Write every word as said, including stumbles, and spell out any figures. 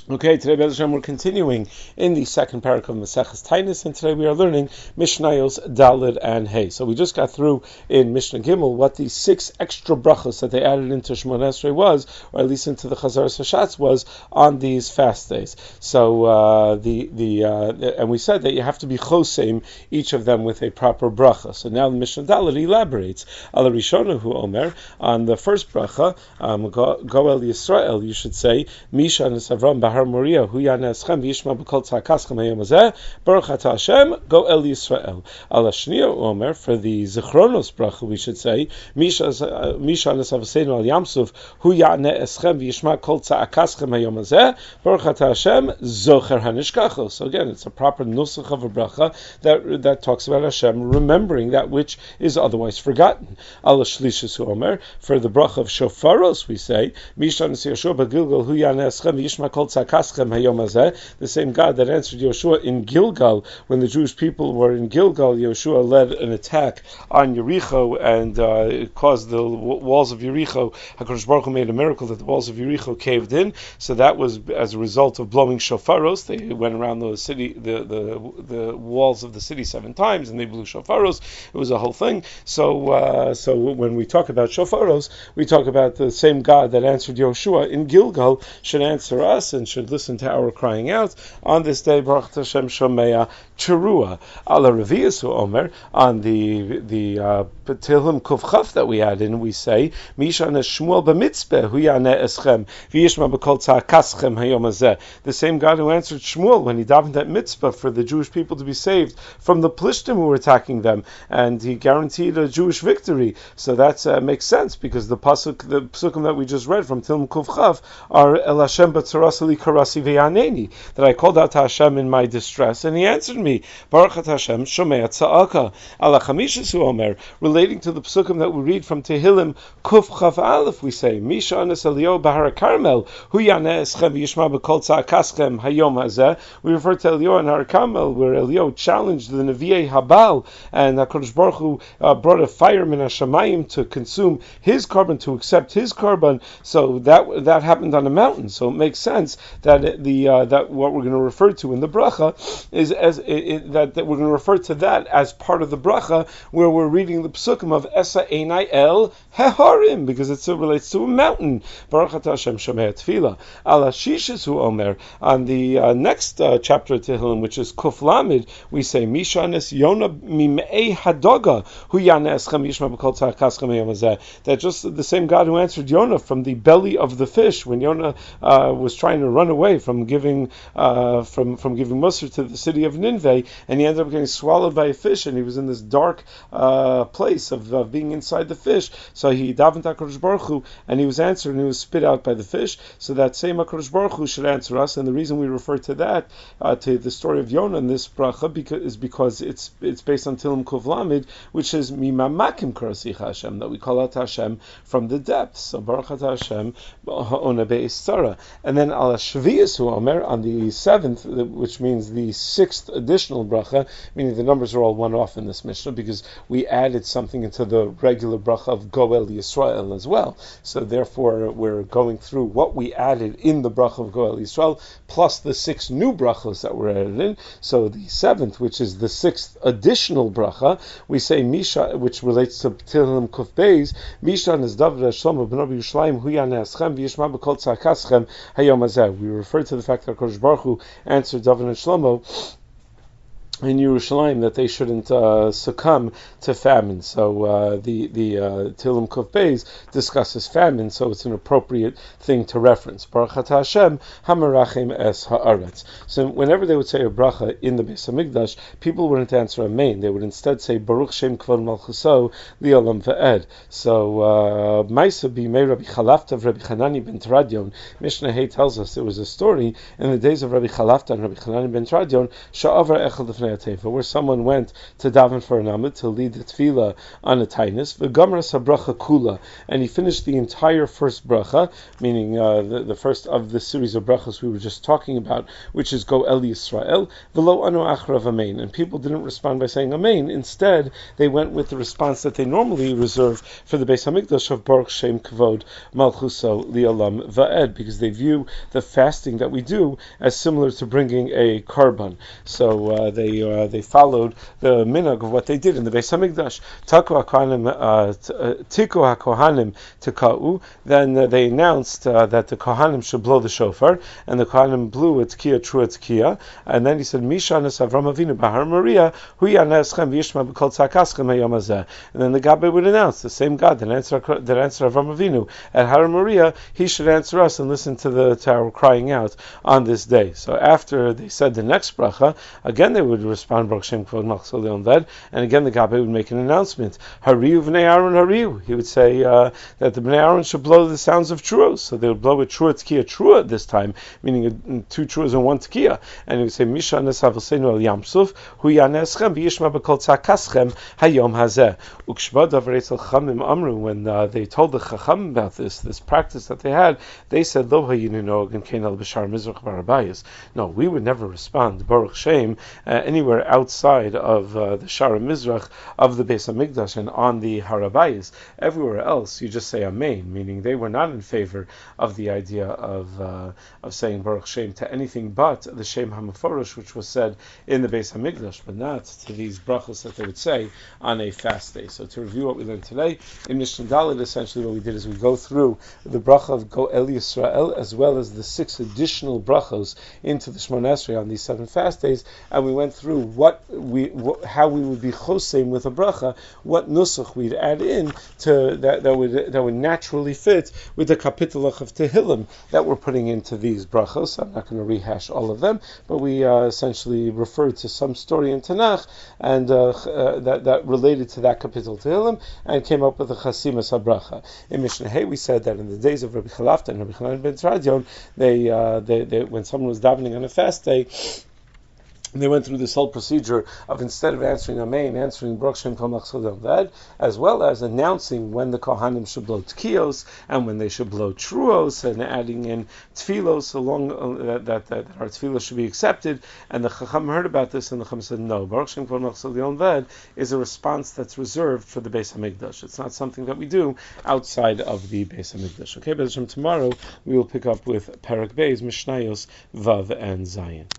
Okay, today Be'ez Hashem, we're continuing in the second parak of Maseches Tainus, and today we are learning Mishnayos Daled and Hey. So we just got through in Mishnah Gimel what the six extra brachos that they added into Shemona Esrei was, or at least into the Chazaras Hashatz was, on these fast days. So uh, the the uh, and we said that you have to be choseim each of them with a proper bracha. So now the Mishnah Daled elaborates Al Rishona Hu Omer, on the first bracha, um, Go, Go El Yisrael, you should say Misha Nesavram Bahar Moria Hu Yaneschem V'Yishma B'Kol Tzakaschem Hayom Hazeh Baruch Ata Hashem Go El Yisrael. Al Hashniya Omer, for the Zichronos bracha we should say Misha Misha Nesavaseinu Al Yamsuf Hu Yaneschem V'Yishma Kol Tzakaschem Hayom Hazeh Baruch Ata Hashem Zocher Hanishkachos. So again, it's a proper nusach of a bracha that that talks about Hashem remembering that which is otherwise forgotten. Al Shlishus Omer, for the bracha of Shofaros we say Misha Nesiyashua B'Gilgal Hu Yaneschem V'Yishma Kol Tzakaschem Hayom Hazeh, the same God that answered Yoshua in Gilgal when the Jewish people were in Gilgal. Yoshua led an attack on Yericho and uh, it caused the w- walls of Yericho. HaKadosh Baruch Hu made a miracle that the walls of Yericho caved in. So that was as a result of blowing shofaros. They went around the city, the, the the walls of the city seven times, and they blew shofaros. It was a whole thing. So uh, so when we talk about shofaros, we talk about the same God that answered Yoshua in Gilgal should answer us and should listen to our crying out on this day. Baruch Hashem Shomea Cherua. Ala Reviyasu Omer, on the the uh, Tehillim Kuf Chaf that we add in, we say Mishana Shmuel b'mitzpeh Hu Yaneh Eschem V'Yishma B'Kol Tzakaschem Hayom Hazeh. The same God who answered Shmuel when he davened that mitzvah for the Jewish people to be saved from the Plishtim who were attacking them, and he guaranteed a Jewish victory. So that uh, makes sense because the pasuk, the psukim that we just read from Tehillim Kuf Chaf are El Hashem b'tzarasali karasi ve'yaneni, that I called out to Hashem in my distress and he answered me. Baruch Ata Hashem Shomea Tza'aka. Ala Chamishasu Omer, relating to the psukim that we read from Tehillim Kuf Chaf Aleph, we say Misha Anas Eliyahu Bahar Carmel Hu Yaneh Eschem V'Yishma B'Kol Tza'akaschem Hayom Hazeh. We refer to Eliyahu and Har Carmel, where Eliyahu challenged the Nevi'ei Habal, and HaKadosh Baruch Hu uh, brought a fire min hashamayim to consume his carbon, to accept his carbon. So that that happened on a mountain. So it makes sense that the uh, that what we're going to refer to in the bracha is as it, it, that, that we're going to refer to that as part of the bracha, where we're reading the psukim of Esa Einai El Heharim, because it relates to a mountain. Baruch Ata Hashem Shomea Tefillah. Ala Shishis Hu Omer, on the uh, next uh, chapter of Tehillim, which is Kuf Lamed, we say Misha Nes Yona Mimei Hadoga Hu Yaneh Eschem Yishma B'Kol Tzakaschem Hayom Hazeh. That just the same God who answered Yonah from the belly of the fish when Yonah uh, was trying to run away from giving uh, from from giving Musar to the city of Nineveh, and he ended up getting swallowed by a fish, and he was in this dark uh, place of, of being inside the fish. So he davened to HaKadosh Baruch Hu, and he was answered, and he was spit out by the fish. So that same HaKadosh Baruch Hu should answer us, and the reason we refer to that uh, to the story of Yonah in this bracha because, is because it's it's based on Tehillim Kuf Lamed, which is Mimamakim Karasicha Hashem, that we call out to Hashem from the depths. So Baruch Ata Hashem Ha'ona Be'Isara. And then Al Shviyas Hu Omer, on the seventh, which means the sixth additional bracha, meaning the numbers are all one off in this Mishnah because we added something into the regular bracha of Goel Yisrael as well. So therefore we're going through what we added in the bracha of Goel Yisrael plus the six new brachos that were added in. So the seventh, which is the sixth additional bracha, we say Misha, which relates to Tehillim Kuf Beis, Misha Nes David Shlomo ben Yerushalayim Hu Yaneh Eschem V'Yishma B'Kol Tzakaschem Hayom Hazeh. We refer to the fact that HaKadosh Baruch Hu answered David and Shlomo in Yerushalayim that they shouldn't uh, succumb to famine. So uh, the the uh, Tehillim Kuf Beis discusses famine, so it's an appropriate thing to reference. Baruch Ata Hashem Hamerachim Es Haaretz. So whenever they would say a bracha in the Beis Hamikdash, people wouldn't answer Amen. They would instead say Baruch Shem Kvod Malchuso Li'olam Ve'ed. So Ma'isa B'Yimei Rabbi Chalafta of Rabbi Chanani ben Teradion. Mishnah Hay tells us there was a story in the days of Rabbi Chalafta and Rabbi Chanani ben Teradion. Sha'avar Echad Lefnei le'ateva, where someone went to daven for an amid, to lead the tefillah on a tainus, v'gamra sabracha kula, and he finished the entire first bracha, meaning uh, the, the first of the series of brachas we were just talking about, which is Go El Yisrael, v'lo anu achrav amen, and people didn't respond by saying amen. Instead, they went with the response that they normally reserve for the Beis Hamikdash of Baruch Shem Kavod Malchuso Li'olam Va'ed, because they view the fasting that we do as similar to bringing a korban. So uh, they uh, they followed the minhag of what they did in the Beis Hamikdash. Taku HaKohanim Tiku HaKohanim Tikau. Then uh, they announced uh, that the Kohanim should blow the shofar, and the Kohanim blew a tkiya, true tkiya, and then he said, Mishanas Avram Avinu Bahar Maria, Hu Yaneschem V'Yishma B'Kol Tzakaschem Hayom Hazeh. And then the Gabbai would announce, the same God that answered that answered Avram Avinu at Har Maria, he should answer us and listen to the to our crying out on this day. So after they said the next bracha, again they would respond Baruch Shem Kvod Malchuso Li'olam Va'ed, and again the Gabbai would make an announcement, Hariu V'nei Aaron Hariu. He would say uh, that the Bnei Aaron should blow the sounds of truos. So they would blow a trua tkiya trua this time, meaning a, two truas and one tkiya. And he would say, Misha nesavosenu el yamsuf, hu yaneschem v'yishma b'kol tzakaschem hayom hazeh. Ukshba davar etzel chamim amru, when uh, they told the chacham about this, this practice that they had, they said, Lo hayinu nog and kein al b'shar mizrach barabayas. No, we would never respond, Baruch Shem, uh, anywhere outside of uh, the Shara Mizrach of the Beis Hamikdash and on the Harabayas. Everywhere else, you just say Amen, meaning they were not in favor of the idea of uh, of saying Baruch Shem to anything but the Shem HaMeforosh, which was said in the Beis Hamikdash, but not to these brachos that they would say on a fast day. So to review what we learned today, in Mishnah Dalet, essentially what we did is we go through the bracha of Go El Yisrael, as well as the six additional brachos into the Shemona Esrei on these seven fast days, and we went through what we wh- how we would be choseim with a bracha, what nusach we'd add in to that that would that would naturally fit with the kapitulach of Tehillim that we're putting into these brachos. I'm not going to rehash all of them, but we uh, essentially referred to some story in Tanakh and uh, uh, that that related to that kapitul Tehillim, and came up with a chasimas habracha. In Mishnah Hay, we said that in the days of Rabbi Chalafta and Rabbi Chanan ben Tradion, they, uh, they, they when someone was davening on a fast day, they went through this whole procedure of, instead of answering Amen, answering Baruch Shem Kol Malchuso Li'olam Va'ed, as well as announcing when the Kohanim should blow tkiyos and when they should blow truos, and adding in tfilos along uh, that, that, that our tfilos should be accepted. And the Chacham heard about this, and the Chacham said, no, Baruch Shem Kol Malchuso Li'olam Va'ed is a response that's reserved for the Beis Hamikdash. It's not something that we do outside of the Beis Hamikdash. Okay, but tomorrow we will pick up with Perek Beis, Mishnayos, Vav, and Zayin.